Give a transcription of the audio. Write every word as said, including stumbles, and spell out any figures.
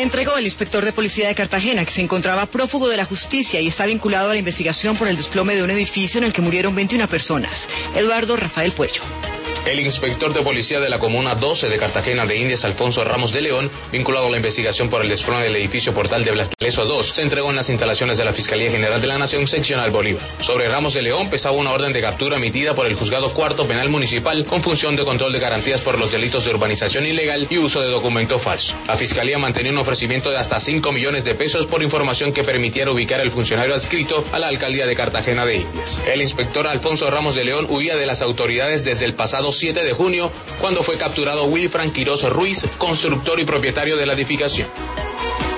entregó el inspector de policía de Cartagena, que se encontraba prófugo de la justicia y está vinculado a la investigación por el desplome de un edificio en el que murieron veintiuna personas. Eduardo Rafael Puello. El inspector de policía de la Comuna doce de Cartagena de Indias, Alfonso Ramos de León, vinculado a la investigación por el desplome del edificio Portal de Blas de Lezo dos, se entregó en las instalaciones de la Fiscalía General de la Nación, seccional Bolívar. Sobre Ramos de León pesaba una orden de captura emitida por el Juzgado Cuarto Penal Municipal con función de control de garantías por los delitos de urbanización ilegal y uso de documento falso. La Fiscalía mantenía un ofrecimiento de hasta cinco millones de pesos por información que permitiera ubicar al funcionario adscrito a la Alcaldía de Cartagena de Indias. El inspector Alfonso Ramos de León huía de las autoridades desde el pasado siete de junio, cuando fue capturado Wilfran Quiroz Ruiz, constructor y propietario de la edificación.